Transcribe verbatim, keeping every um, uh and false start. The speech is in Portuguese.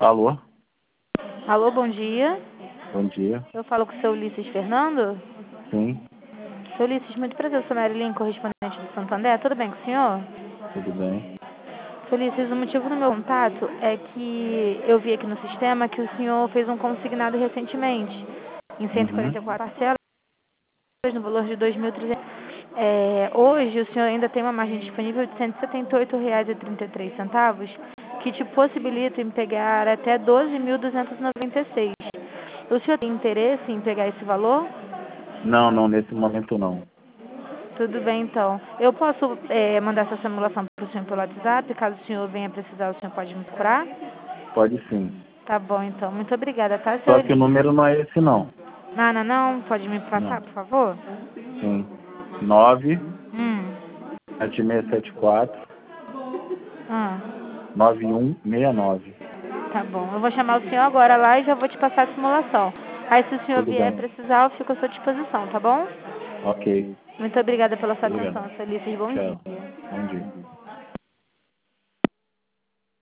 Alô? Alô, bom dia. Bom dia. Eu falo com o seu Ulisses Fernando. Sim, Seu Ulisses, muito prazer, eu sou Marilyn, correspondente do Santander. Tudo bem com o senhor? tudo bem. Seu Ulisses, o motivo do meu contato é que eu vi aqui no sistema que o senhor fez um consignado recentemente, em cento e quarenta e Uhum. quatro parcelas, no valor de dois mil e trezentos. É, hoje, o senhor ainda tem uma margem disponível de cento e setenta e oito reais e trinta e três centavos, que te possibilita em pegar até doze mil duzentos e noventa e seis. O senhor tem interesse em pegar esse valor? Não, não, nesse momento não. Tudo bem, então. Eu posso é, mandar essa simulação para o senhor pelo WhatsApp? Caso o senhor venha precisar, o senhor pode me procurar? Pode sim. Tá bom, então. Muito obrigada, tá, seu Só que o Ulisses? número não é esse não. Não, não, não. Pode me passar, Não. por favor? Sim. nove Hum. sete seis sete quatro Ah, nove um seis nove. tá bom. Eu vou chamar o senhor agora lá e já vou te passar a simulação. Aí, se o senhor Tudo vier bem. precisar, eu fico à sua disposição, tá bom? Ok. Muito obrigada pela sua Obrigado. atenção, seu Ulisses. Bom Tchau. dia. Bom dia.